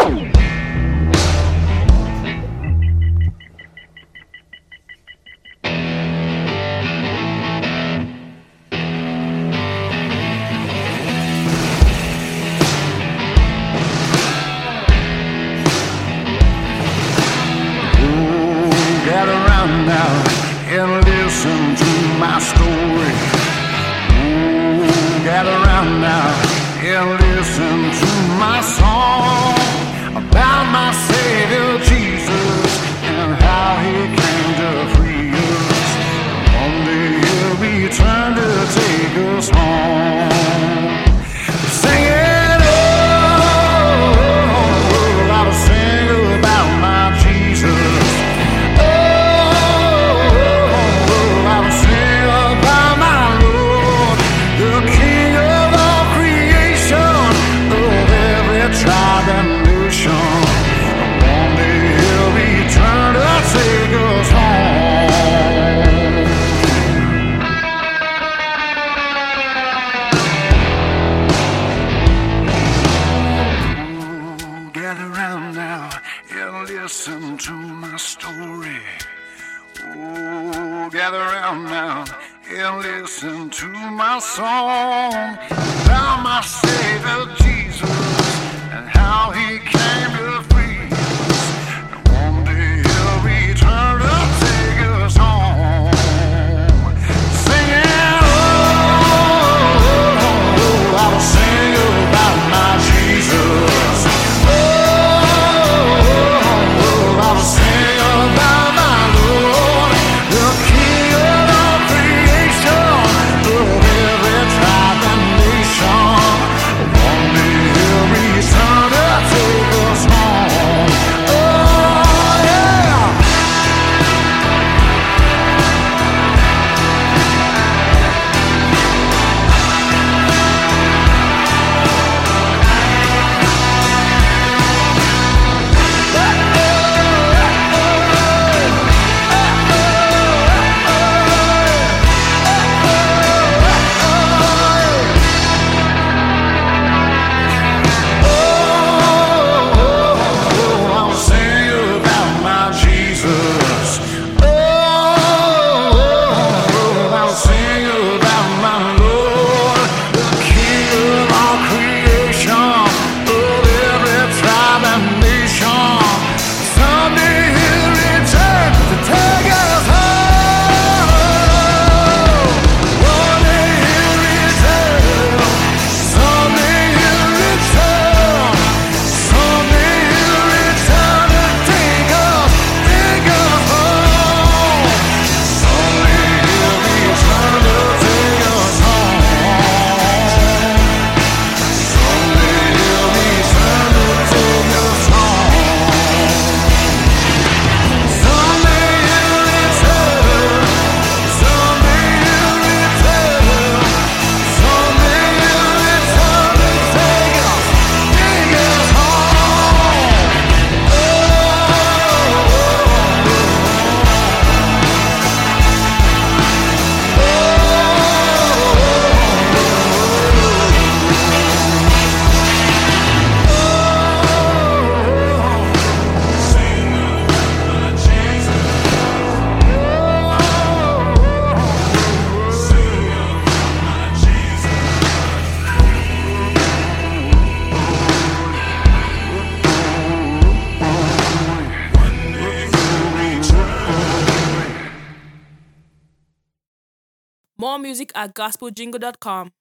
Gather round now and listen to my story. Gather round now and listen to my song about my Savior Jesus and how He came to free us. One day He'll return to take us home. Sing it, oh, I'll sing about my Jesus. Tribe and nation, one day He'll return to take us home. Ooh, gather round now and listen to my story. Ooh, gather round now and listen to my song about my Savior Jesus and how He came to free us. And one day He'll return to take us home. Singing, oh, I will sing about my Jesus. Oh, I will sing about my Lord, the King of all creation, of every tribe and nation. One day He'll return to take us home. Oh, yeah. More music at gospeljingle.com.